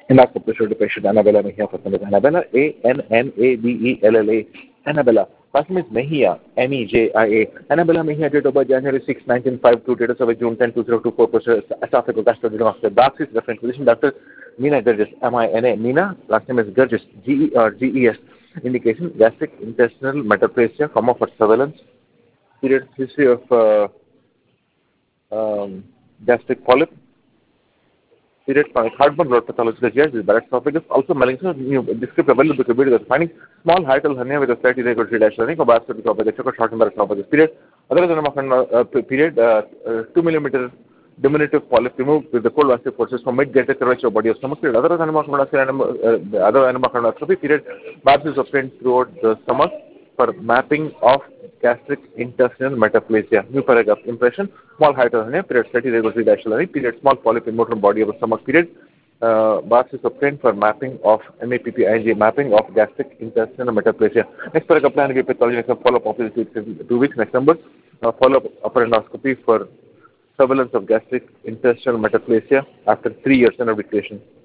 Endoscopy showed the patient Annabella Mejia, first name is Annabella, Annabella, Annabella. First name is Mejia, Mejia. Annabella Mejia, date of birth January 6, 1952, date of service June 10, 2024, esophageal gastroenteritis. Doctor is reference physician, Dr. Meena Gurgis, Mina, Meena, last name is Gurgis, Ges. Indication, gastric intestinal metaplasia, comma for surveillance. Period, history of gastric polyp. Period, heartburn, blood pathology, yes, this Barrett's esophagus, also malignant, descriptive available to be finding small hiatal hernia with a slight irregularity dash learning, or basket esophagus, short and Barrett's esophagus. Period, other than period, 2 millimeter diminutive polyp removed with the cold vascular forces from mid-gastric curvature body of stomach. Period, other than other endoscopy, period, biopsy is obtained throughout the stomach for mapping of gastric intestinal metaplasia. New paragraph, impression, small hiatal hernia, period, slightly irregularity dash learning, period, small polyp in motor body of the stomach. Period, biopsy is obtained for mapping of MAPP, mapping of gastric intestinal metaplasia. Next paragraph, plan to pathology, next follow-up of 2 weeks. Next number, follow-up upper endoscopy for surveillance of gastric intestinal metaplasia after 3 years in education.